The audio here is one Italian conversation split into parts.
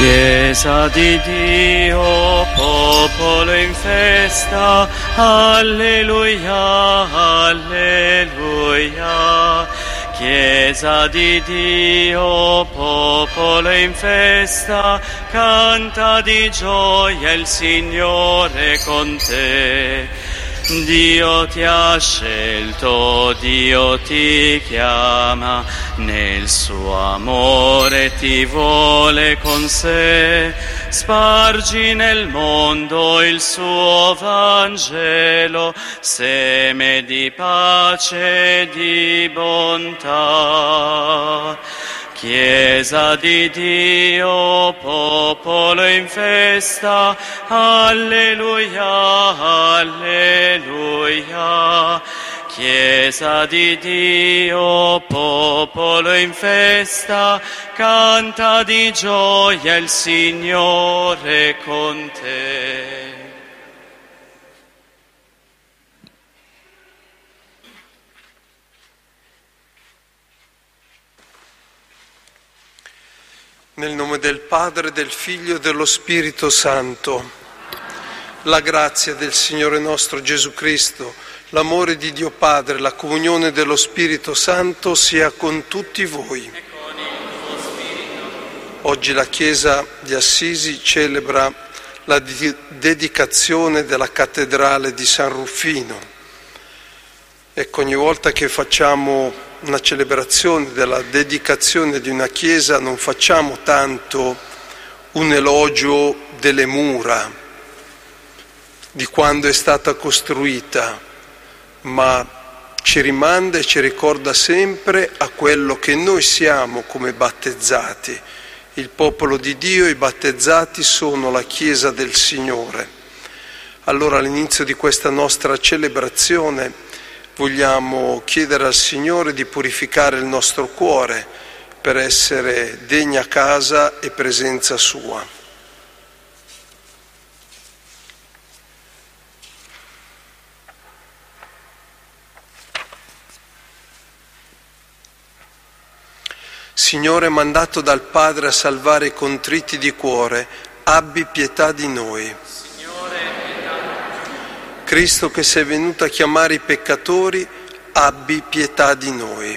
Chiesa di Dio, popolo in festa, alleluia, alleluia. Chiesa di Dio, popolo in festa, canta di gioia il Signore con te. Dio ti ha scelto, Dio ti chiama, nel suo amore ti vuole con sé. Spargi nel mondo il suo Vangelo, seme di pace e di bontà. Chiesa di Dio, popolo in festa, alleluia, alleluia. Chiesa di Dio, popolo in festa, canta di gioia il Signore con te. Nel nome del Padre, del Figlio e dello Spirito Santo, la grazia del Signore nostro Gesù Cristo, l'amore di Dio Padre, la comunione dello Spirito Santo sia con tutti voi. Oggi la Chiesa di Assisi celebra la dedicazione della cattedrale di San Ruffino. Ecco, ogni volta che facciamo una celebrazione della dedicazione di una chiesa non facciamo tanto un elogio delle mura, di quando è stata costruita, ma ci rimanda e ci ricorda sempre a quello che noi siamo come battezzati. Il popolo di Dio, i battezzati sono la Chiesa del Signore. Allora all'inizio di questa nostra celebrazione vogliamo chiedere al Signore di purificare il nostro cuore per essere degna casa e presenza sua. Signore, mandato dal Padre a salvare i contriti di cuore, abbi pietà di noi. Cristo, che sei venuto a chiamare i peccatori, abbi pietà di noi.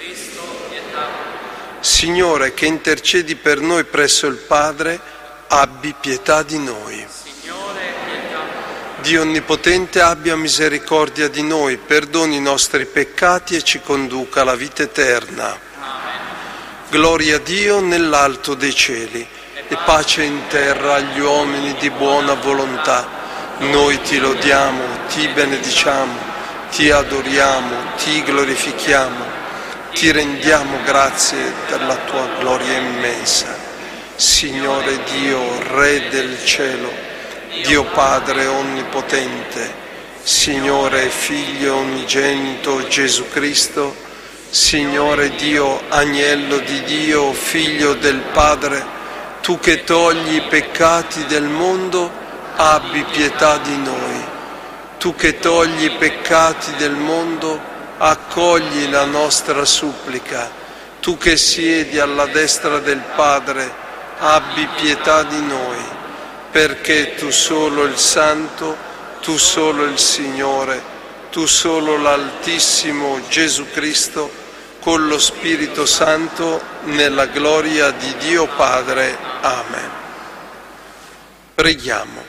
Signore, che intercedi per noi presso il Padre, abbi pietà di noi. Dio Onnipotente, abbia misericordia di noi, perdoni i nostri peccati e ci conduca alla vita eterna. Gloria a Dio nell'alto dei cieli e pace in terra agli uomini di buona volontà. Noi ti lodiamo, ti benediciamo, ti adoriamo, ti glorifichiamo, ti rendiamo grazie per la tua gloria immensa. Signore Dio, Re del cielo, Dio Padre onnipotente, Signore Figlio unigenito Gesù Cristo, Signore Dio, Agnello di Dio, Figlio del Padre, tu che togli i peccati del mondo, abbi pietà di noi. Tu che togli i peccati del mondo, accogli la nostra supplica. Tu che siedi alla destra del Padre, abbi pietà di noi, perché tu solo il Santo, tu solo il Signore, tu solo l'Altissimo Gesù Cristo, con lo Spirito Santo, nella gloria di Dio Padre. Amen. Preghiamo.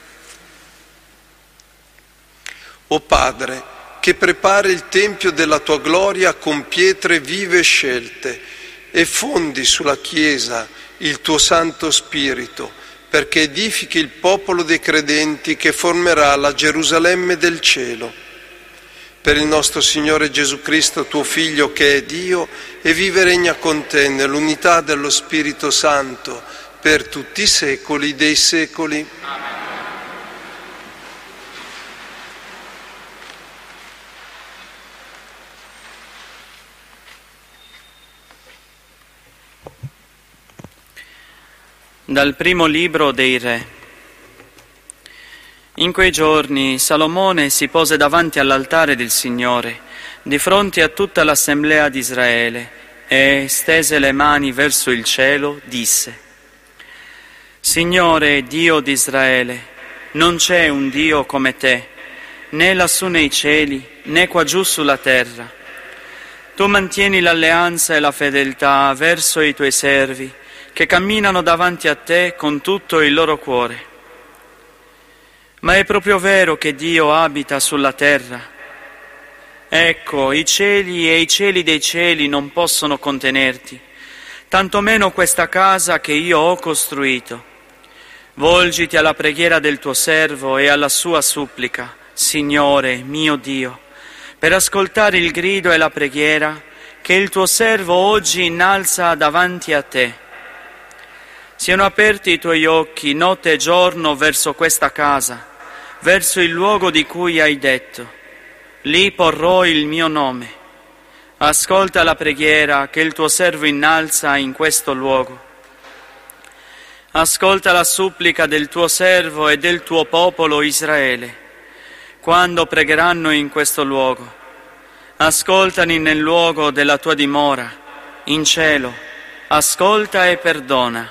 O Padre, che prepari il Tempio della tua gloria con pietre vive scelte e fondi sulla Chiesa il tuo Santo Spirito, perché edifichi il popolo dei credenti che formerà la Gerusalemme del cielo. Per il nostro Signore Gesù Cristo, tuo Figlio, che è Dio, e vive e regna con te nell'unità dello Spirito Santo per tutti i secoli dei secoli. Amen. Dal primo libro dei Re. In quei giorni Salomone si pose davanti all'altare del Signore, di fronte a tutta l'assemblea di Israele, e stese le mani verso il cielo, disse: Signore, Dio di Israele, non c'è un Dio come te, né lassù nei cieli, né qua giù sulla terra. Tu mantieni l'alleanza e la fedeltà verso i tuoi servi, che camminano davanti a te con tutto il loro cuore. Ma è proprio vero che Dio abita sulla terra. Ecco, i cieli e i cieli dei cieli non possono contenerti, tantomeno questa casa che io ho costruito. Volgiti alla preghiera del tuo servo e alla sua supplica, Signore mio Dio, per ascoltare il grido e la preghiera che il tuo servo oggi innalza davanti a te. Siano aperti i tuoi occhi notte e giorno verso questa casa, verso il luogo di cui hai detto: lì porrò il mio nome. Ascolta la preghiera che il tuo servo innalza in questo luogo. Ascolta la supplica del tuo servo e del tuo popolo Israele, quando pregheranno in questo luogo. Ascoltali nel luogo della tua dimora, in cielo. Ascolta e perdona.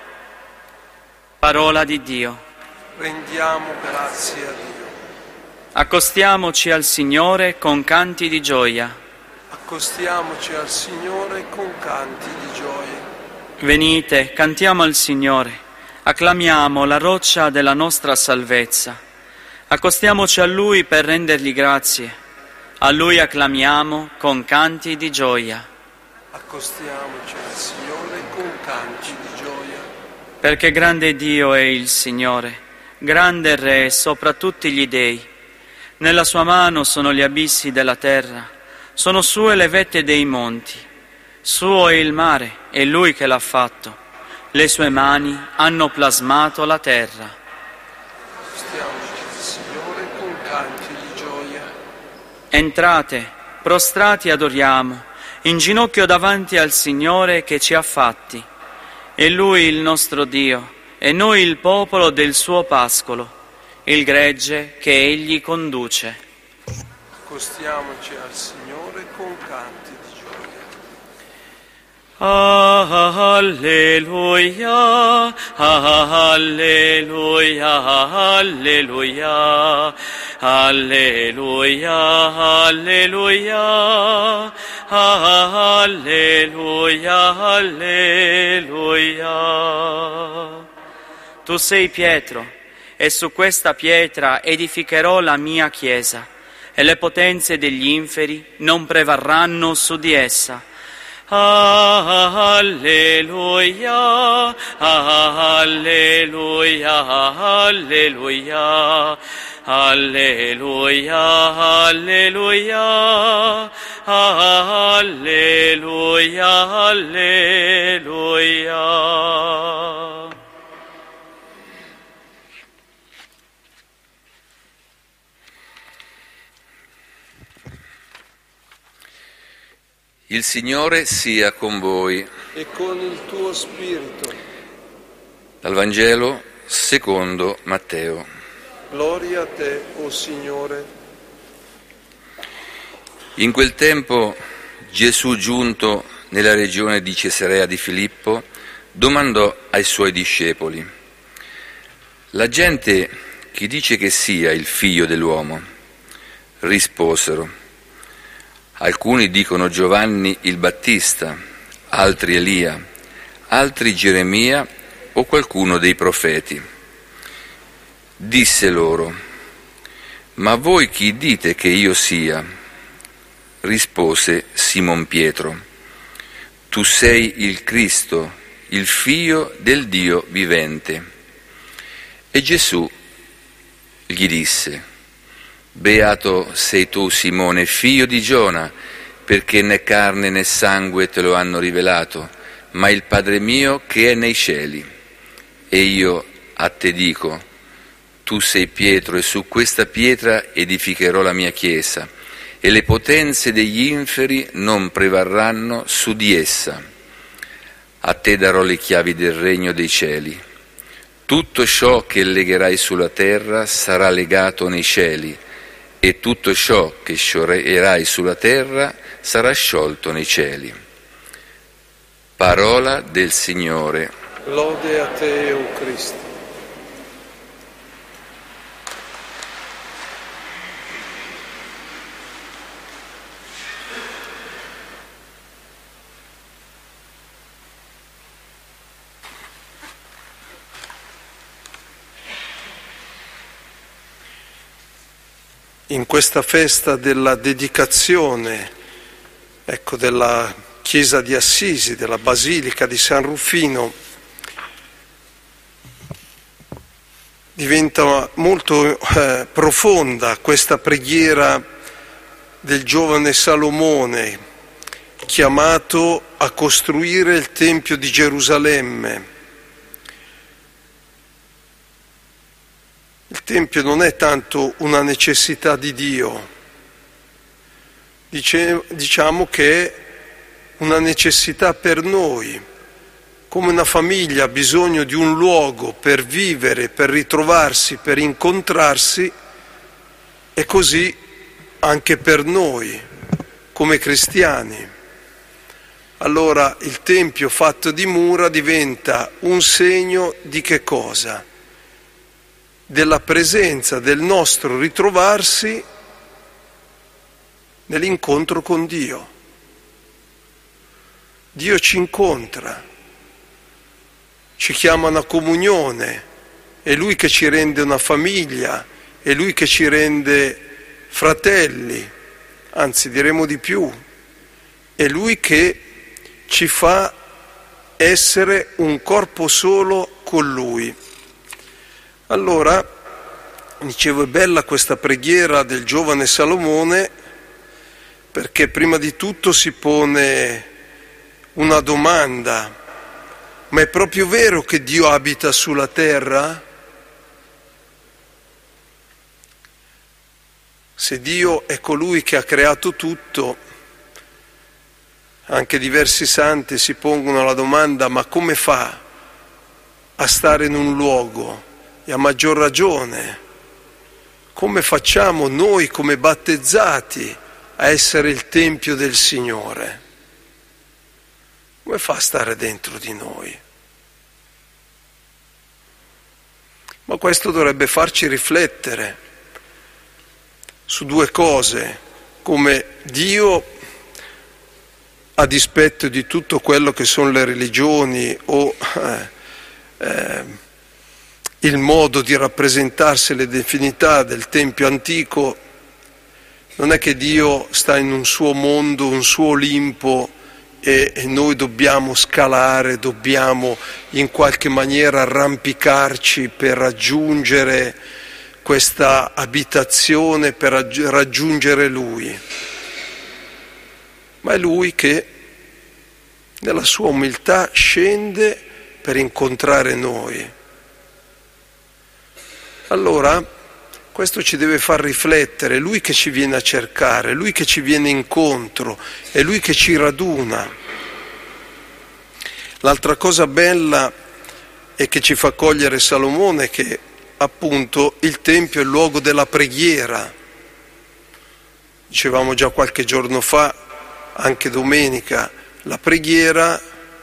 Parola di Dio. Rendiamo grazie a Dio. Accostiamoci al Signore con canti di gioia. Accostiamoci al Signore con canti di gioia. Venite, cantiamo al Signore, acclamiamo la roccia della nostra salvezza. Accostiamoci a Lui per rendergli grazie. A Lui acclamiamo con canti di gioia. Accostiamoci al Signore con canti di gioia. Perché grande Dio è il Signore, grande Re sopra tutti gli dei. Nella sua mano sono gli abissi della terra, sono sue le vette dei monti. Suo è il mare, è Lui che l'ha fatto. Le sue mani hanno plasmato la terra. Accostiamoci al Signore con canti di gioia. Entrate, prostrati adoriamo, in ginocchio davanti al Signore che ci ha fatti. È Lui il nostro Dio, e noi il popolo del suo pascolo, il gregge che Egli conduce. Accostiamoci al Signore con canti di gioia. Alleluia, alleluia, alleluia, alleluia, alleluia, alleluia, alleluia. Tu sei Pietro, e su questa pietra edificherò la mia chiesa, e le potenze degli inferi non prevarranno su di essa. Alleluia, alleluia, alleluia, alleluia, alleluia, alleluia, alleluia. Il Signore sia con voi. E con il tuo spirito. Dal Vangelo secondo Matteo. Gloria a te, o Signore. In quel tempo Gesù, giunto nella regione di Cesarea di Filippo, domandò ai suoi discepoli: la gente chi dice che sia il figlio dell'uomo? Risposero: alcuni dicono Giovanni il Battista, altri Elia, altri Geremia o qualcuno dei profeti. Disse loro: ma voi chi dite che io sia? Rispose Simon Pietro: tu sei il Cristo, il Figlio del Dio vivente. E Gesù gli disse: beato sei tu, Simone, figlio di Giona, perché né carne né sangue te lo hanno rivelato, ma il Padre mio che è nei cieli. E io a te dico: tu sei Pietro, e su questa pietra edificherò la mia chiesa, e le potenze degli inferi non prevarranno su di essa. A te darò le chiavi del regno dei cieli. Tutto ciò che legherai sulla terra sarà legato nei cieli, e tutto ciò che scioglierai sulla terra sarà sciolto nei cieli. Parola del Signore. Lode a te, o Cristo. In questa festa della dedicazione, della chiesa di Assisi, della Basilica di San Rufino, diventa molto profonda questa preghiera del giovane Salomone, chiamato a costruire il Tempio di Gerusalemme. Il Tempio non è tanto una necessità di Dio, diciamo che è una necessità per noi, come una famiglia ha bisogno di un luogo per vivere, per ritrovarsi, per incontrarsi, e così anche per noi, come cristiani. Allora il Tempio fatto di mura diventa un segno di che cosa? Della presenza, del nostro ritrovarsi nell'incontro con Dio. Dio ci incontra, ci chiama a una comunione, è Lui che ci rende una famiglia, è Lui che ci rende fratelli, anzi diremo di più, è Lui che ci fa essere un corpo solo con Lui. Allora, dicevo, è bella questa preghiera del giovane Salomone, perché prima di tutto si pone una domanda: ma è proprio vero che Dio abita sulla terra? Se Dio è colui che ha creato tutto, anche diversi santi si pongono la domanda: ma come fa a stare in un luogo? E a maggior ragione, come facciamo noi come battezzati a essere il Tempio del Signore? Come fa a stare dentro di noi? Ma questo dovrebbe farci riflettere su due cose: come Dio, a dispetto di tutto quello che sono le religioni o il modo di rappresentarsi le divinità del Tempio antico, non è che Dio sta in un suo mondo, un suo Olimpo, e noi dobbiamo scalare, dobbiamo in qualche maniera arrampicarci per raggiungere questa abitazione, per raggiungere Lui. Ma è Lui che nella sua umiltà scende per incontrare noi. Allora, questo ci deve far riflettere, è Lui che ci viene a cercare, è Lui che ci viene incontro, è Lui che ci raduna. L'altra cosa bella è che ci fa cogliere Salomone che appunto il Tempio è il luogo della preghiera. Dicevamo già qualche giorno fa, anche domenica, la preghiera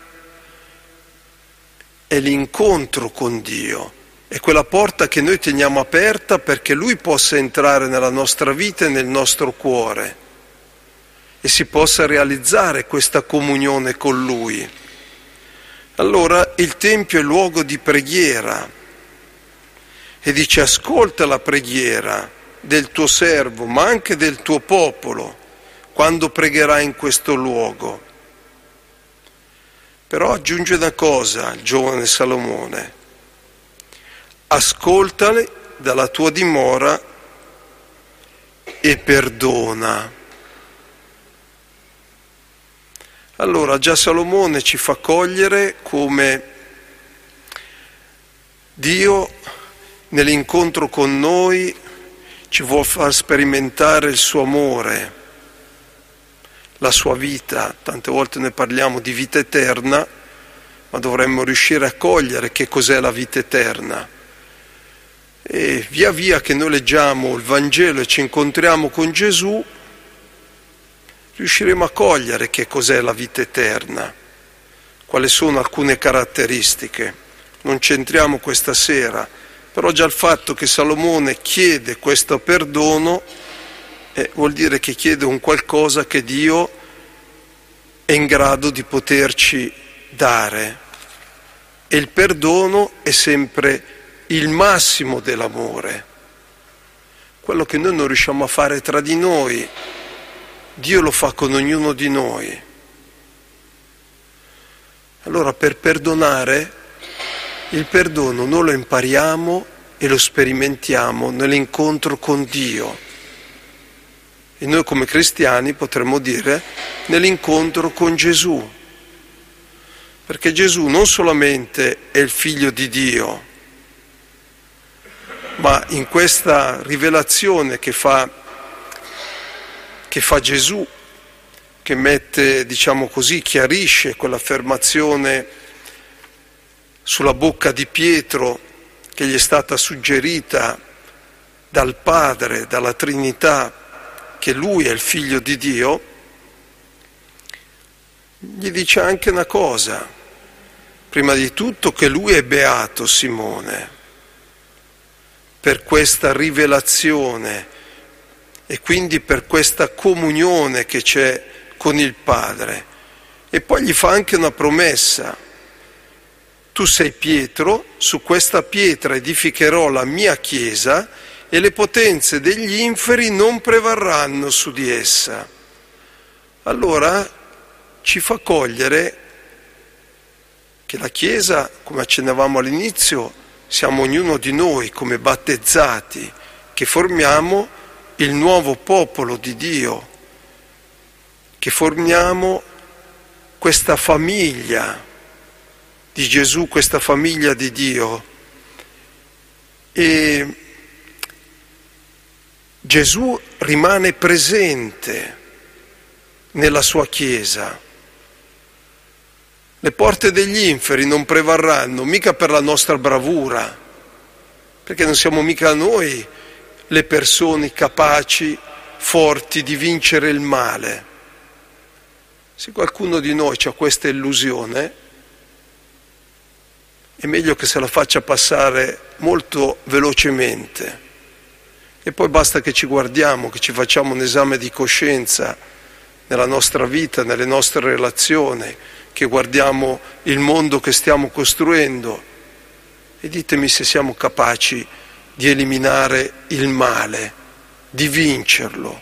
è l'incontro con Dio. È quella porta che noi teniamo aperta perché Lui possa entrare nella nostra vita e nel nostro cuore e si possa realizzare questa comunione con Lui. Allora il Tempio è luogo di preghiera e dice: ascolta la preghiera del tuo servo, ma anche del tuo popolo, quando pregherai in questo luogo. Però aggiunge una cosa il giovane Salomone: ascoltali dalla tua dimora e perdona. Allora già Salomone ci fa cogliere come Dio nell'incontro con noi ci vuol far sperimentare il suo amore, la sua vita. Tante volte noi parliamo di vita eterna, ma dovremmo riuscire a cogliere che cos'è la vita eterna. E via via che noi leggiamo il Vangelo e ci incontriamo con Gesù, riusciremo a cogliere che cos'è la vita eterna. quali sono alcune caratteristiche. Non c'entriamo questa sera, però già il fatto che Salomone chiede questo perdono vuol dire che chiede un qualcosa che Dio è in grado di poterci dare. E il perdono è sempre il massimo dell'amore. Quello che noi non riusciamo a fare tra di noi, Dio lo fa con ognuno di noi. Allora per perdonare, il perdono noi lo impariamo e lo sperimentiamo nell'incontro con Dio. E noi come cristiani potremmo dire nell'incontro con Gesù. Perché Gesù non solamente è il Figlio di Dio, ma in questa rivelazione che fa Gesù, che mette, diciamo così, chiarisce quell'affermazione sulla bocca di Pietro che gli è stata suggerita dal Padre, dalla Trinità, che lui è il Figlio di Dio, gli dice anche una cosa, prima di tutto che lui è beato, Simone, per questa rivelazione e quindi per questa comunione che c'è con il Padre. E poi gli fa anche una promessa: tu sei Pietro, su questa pietra edificherò la mia chiesa e le potenze degli inferi non prevarranno su di essa. Allora ci fa cogliere che la Chiesa, come accennavamo all'inizio, siamo ognuno di noi come battezzati, che formiamo il nuovo popolo di Dio, che formiamo questa famiglia di Gesù, questa famiglia di Dio. E Gesù rimane presente nella sua Chiesa. Le porte degli inferi non prevarranno mica per la nostra bravura, perché non siamo mica noi le persone capaci, forti di vincere il male. Se qualcuno di noi ha questa illusione, è meglio che se la faccia passare molto velocemente. E poi basta che ci guardiamo, che ci facciamo un esame di coscienza nella nostra vita, nelle nostre relazioni, che guardiamo il mondo che stiamo costruendo e ditemi se siamo capaci di eliminare il male, di vincerlo.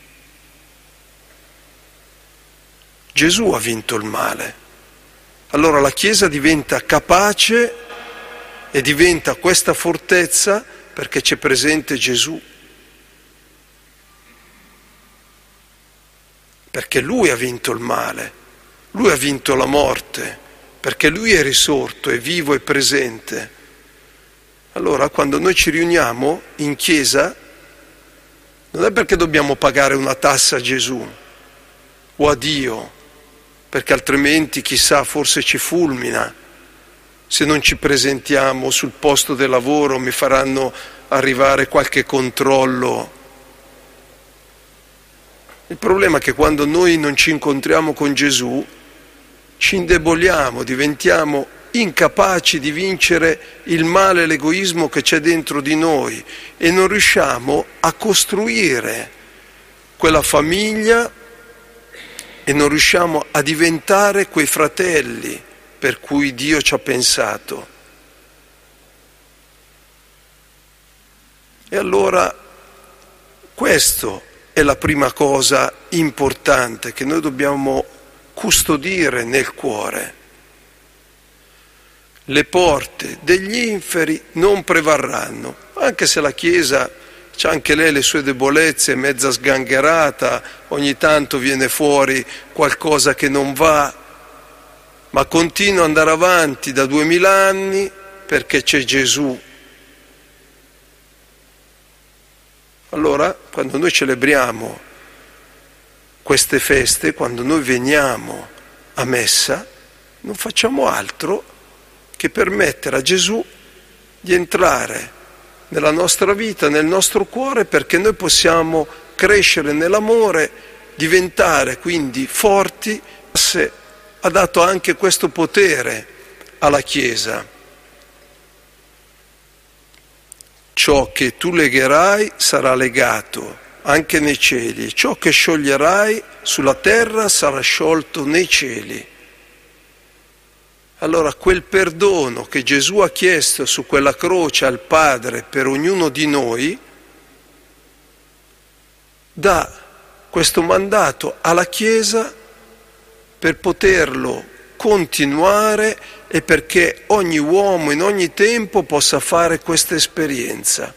Gesù ha vinto il male. Allora la Chiesa diventa capace e diventa questa fortezza perché c'è presente Gesù. Perché Lui ha vinto il male. Lui ha vinto la morte, perché Lui è risorto, è vivo e presente. Allora, quando noi ci riuniamo in chiesa, non è perché dobbiamo pagare una tassa a Gesù o a Dio, perché altrimenti, chissà, forse ci fulmina. Se non ci presentiamo sul posto del lavoro mi faranno arrivare qualche controllo. Il problema è che quando noi non ci incontriamo con Gesù, ci indeboliamo, diventiamo incapaci di vincere il male e l'egoismo che c'è dentro di noi e non riusciamo a costruire quella famiglia e non riusciamo a diventare quei fratelli per cui Dio ci ha pensato. E allora questo è la prima cosa importante che noi dobbiamo custodire nel cuore. Le porte degli inferi non prevarranno, anche se la Chiesa c'ha anche lei le sue debolezze, è mezza sgangherata, ogni tanto viene fuori qualcosa che non va, ma continua ad andare avanti da 2000 anni perché c'è Gesù. Allora, quando noi celebriamo queste feste, quando noi veniamo a messa, non facciamo altro che permettere a Gesù di entrare nella nostra vita, nel nostro cuore, perché noi possiamo crescere nell'amore, diventare quindi forti ha dato anche questo potere alla Chiesa. Ciò che tu legherai sarà legato anche nei cieli, ciò che scioglierai sulla terra sarà sciolto nei cieli. Allora quel perdono che Gesù ha chiesto su quella croce al Padre per ognuno di noi dà questo mandato alla Chiesa per poterlo continuare e perché ogni uomo in ogni tempo possa fare questa esperienza.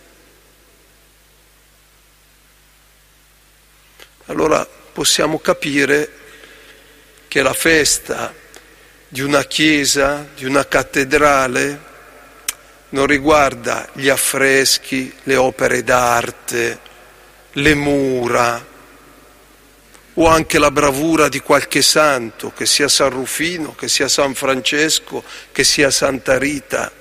Allora possiamo capire che la festa di una chiesa, di una cattedrale, non riguarda gli affreschi, le opere d'arte, le mura, o anche la bravura di qualche santo, che sia San Rufino, che sia San Francesco, che sia Santa Rita.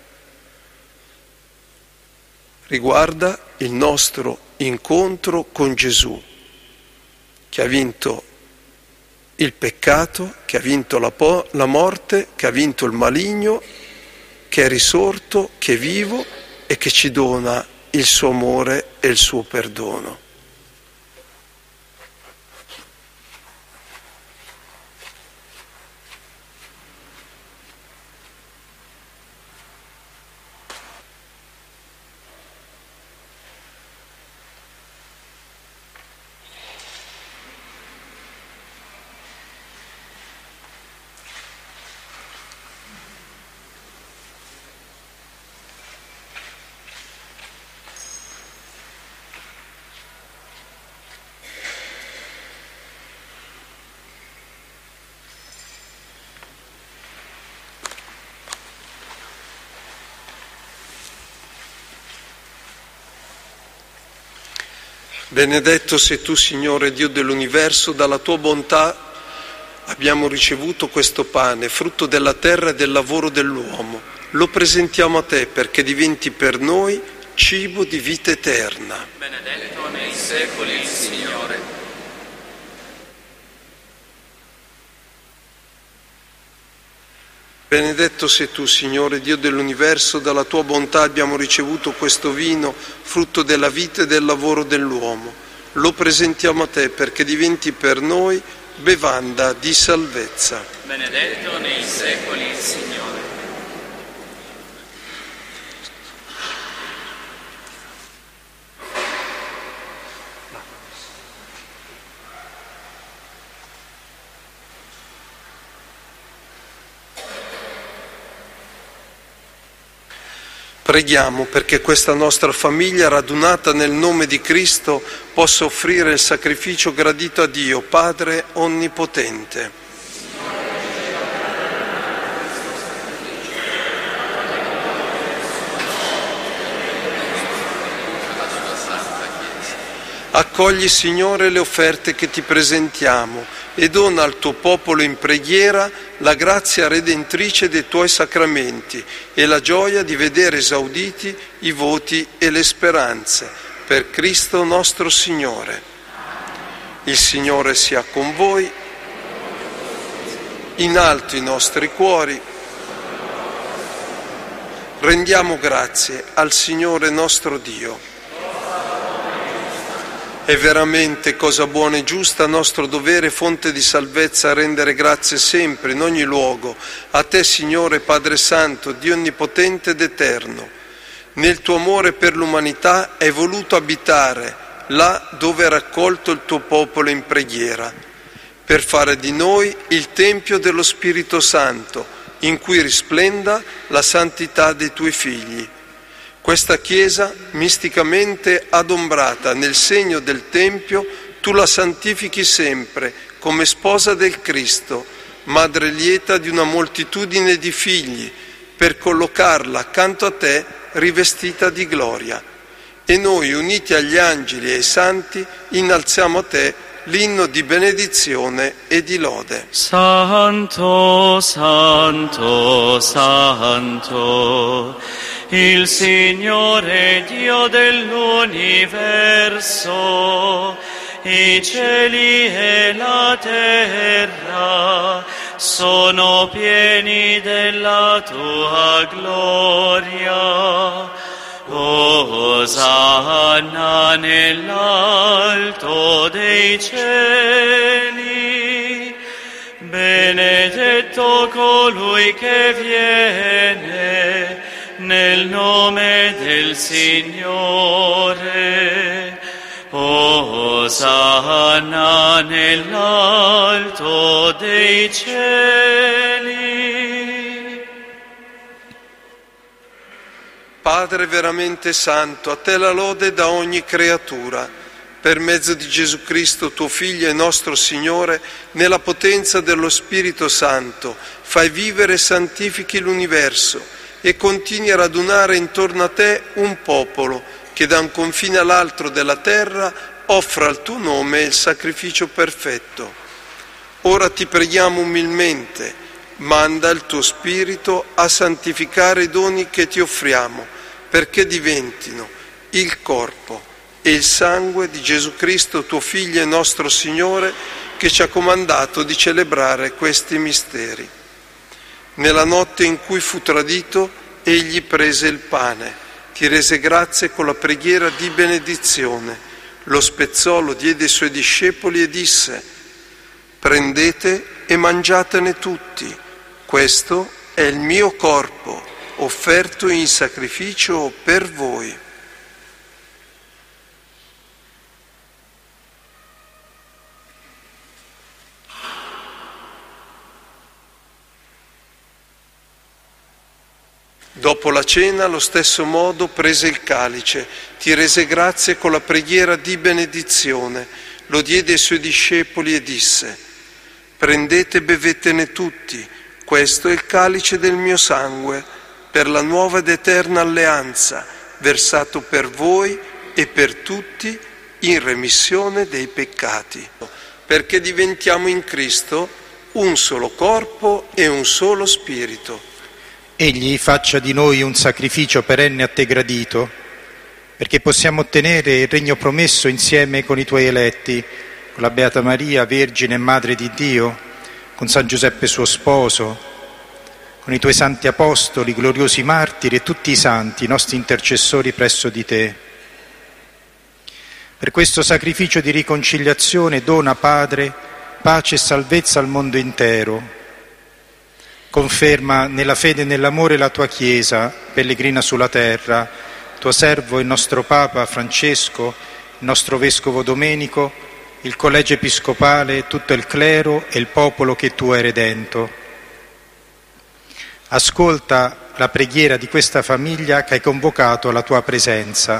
Riguarda il nostro incontro con Gesù, che ha vinto il peccato, che ha vinto la morte, che ha vinto il maligno, che è risorto, che è vivo e che ci dona il suo amore e il suo perdono. Benedetto sei tu, Signore Dio dell'universo, dalla tua bontà abbiamo ricevuto questo pane, frutto della terra e del lavoro dell'uomo. Lo presentiamo a te perché diventi per noi cibo di vita eterna. Benedetto nei secoli il Signore. Benedetto sei tu, Signore Dio dell'universo, dalla tua bontà abbiamo ricevuto questo vino, frutto della vita e del lavoro dell'uomo. Lo presentiamo a te perché diventi per noi bevanda di salvezza. Benedetto nei secoli il Signore. Preghiamo perché questa nostra famiglia, radunata nel nome di Cristo, possa offrire il sacrificio gradito a Dio, Padre Onnipotente. Accogli, Signore, le offerte che ti presentiamo e dona al tuo popolo in preghiera la grazia redentrice dei tuoi sacramenti e la gioia di vedere esauditi i voti e le speranze. Per Cristo nostro Signore. Il Signore sia con voi. In alto i nostri cuori. Rendiamo grazie al Signore nostro Dio. È veramente cosa buona e giusta, nostro dovere, fonte di salvezza, rendere grazie sempre, in ogni luogo, a te, Signore Padre Santo, Dio Onnipotente ed Eterno. Nel tuo amore per l'umanità hai voluto abitare là dove è raccolto il tuo popolo in preghiera, per fare di noi il Tempio dello Spirito Santo, in cui risplenda la santità dei tuoi figli. Questa Chiesa, misticamente adombrata nel segno del Tempio, tu la santifichi sempre come sposa del Cristo, madre lieta di una moltitudine di figli, per collocarla accanto a te rivestita di gloria. E noi, uniti agli angeli e ai santi, innalziamo a te l'inno di benedizione e di lode. Santo, Santo, Santo, il Signore Dio dell'universo, i cieli e la terra sono pieni della tua gloria. Osanna nell'alto dei cieli, benedetto colui che viene nel nome del Signore. Osanna nell'alto dei cieli. Padre veramente santo, a te la lode da ogni creatura, per mezzo di Gesù Cristo, tuo Figlio e nostro Signore, nella potenza dello Spirito Santo, fai vivere e santifichi l'universo e continui a radunare intorno a te un popolo che da un confine all'altro della terra offra al tuo nome il sacrificio perfetto. Ora ti preghiamo umilmente, manda il tuo Spirito a santificare i doni che ti offriamo, perché diventino il corpo e il sangue di Gesù Cristo, tuo Figlio e nostro Signore, che ci ha comandato di celebrare questi misteri. Nella notte in cui fu tradito, egli prese il pane, ti rese grazie con la preghiera di benedizione, lo spezzò, lo diede ai suoi discepoli e disse: prendete e mangiatene tutti, questo è il mio corpo, offerto in sacrificio per voi. Dopo la cena, allo stesso modo, prese il calice, ti rese grazie con la preghiera di benedizione, lo diede ai suoi discepoli e disse: prendete e bevetene tutti, questo è il calice del mio sangue, per la nuova ed eterna alleanza, versato per voi e per tutti in remissione dei peccati, perché diventiamo in Cristo un solo corpo e un solo spirito. Egli faccia di noi un sacrificio perenne a te gradito, perché possiamo ottenere il regno promesso insieme con i tuoi eletti, con la Beata Maria, Vergine e Madre di Dio, con San Giuseppe suo sposo, con i tuoi santi apostoli, gloriosi martiri e tutti i santi, nostri intercessori presso di te. Per questo sacrificio di riconciliazione dona, Padre, pace e salvezza al mondo intero. Conferma nella fede e nell'amore la tua Chiesa, pellegrina sulla terra, tuo servo, il nostro Papa Francesco, il nostro Vescovo Domenico, il Collegio Episcopale, tutto il clero e il popolo che tu hai redento. Ascolta la preghiera di questa famiglia che hai convocato alla tua presenza.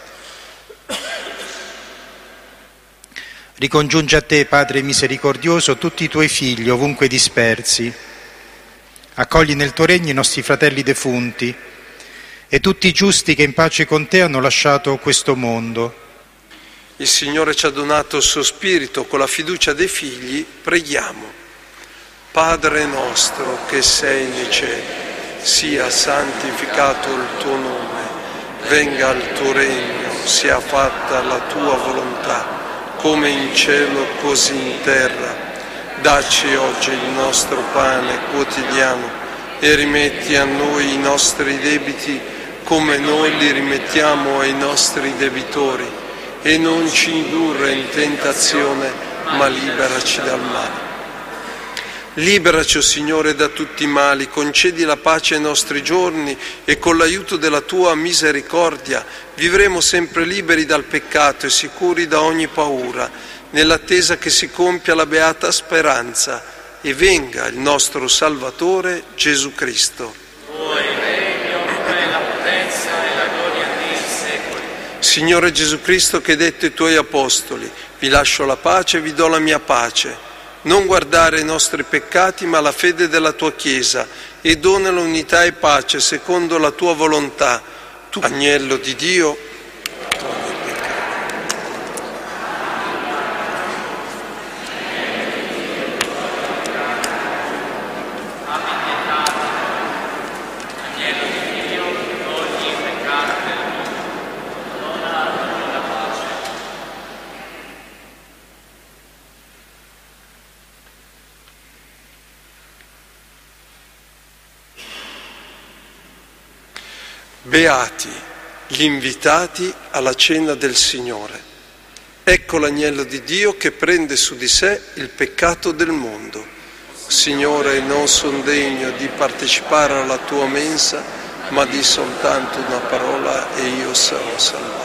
Ricongiungi a te, Padre misericordioso, tutti i tuoi figli ovunque dispersi. Accogli nel tuo regno i nostri fratelli defunti e tutti i giusti che in pace con te hanno lasciato questo mondo. Il Signore ci ha donato il suo Spirito, con la fiducia dei figli preghiamo. Padre nostro che sei nei cieli, sia santificato il tuo nome, venga il tuo regno, sia fatta la tua volontà, come in cielo così in terra. Dacci oggi il nostro pane quotidiano e rimetti a noi i nostri debiti come noi li rimettiamo ai nostri debitori, e non ci indurre in tentazione, ma liberaci dal male. Liberaci, o Signore, da tutti i mali, concedi la pace ai nostri giorni e con l'aiuto della tua misericordia vivremo sempre liberi dal peccato e sicuri da ogni paura, nell'attesa che si compia la beata speranza e venga il nostro Salvatore Gesù Cristo. Tuo è il regno, e la potenza e la gloria nei secoli. Signore Gesù Cristo, che hai detto ai tuoi apostoli: vi lascio la pace, vi do la mia pace. Non guardare i nostri peccati, ma la fede della tua Chiesa, e dona l'unità e pace secondo la tua volontà. Tu, Agnello di Dio, togli il peccato. Beati gli invitati alla cena del Signore. Ecco l'agnello di Dio che prende su di sé il peccato del mondo. Signore, non sono degno di partecipare alla tua mensa, ma di soltanto una parola e io sarò salvato.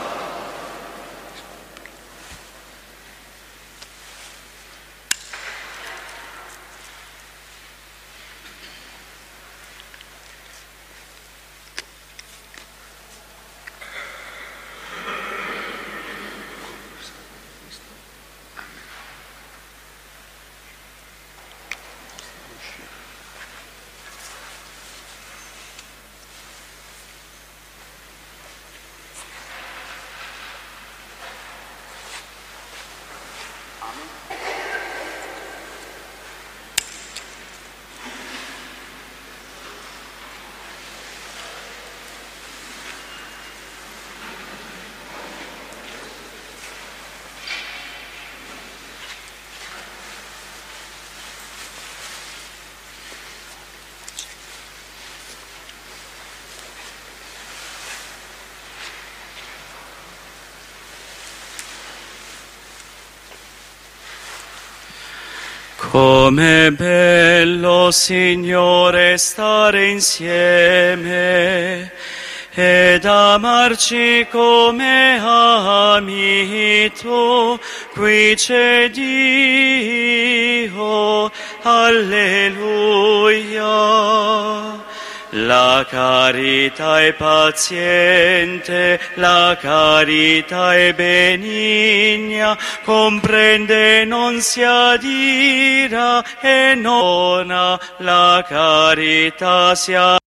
Com'è bello, Signore, stare insieme ed amarci come ami tu. Qui c'è Dio, alleluia. La carità è paziente, la carità è benigna, comprende, non si adira e non la carità si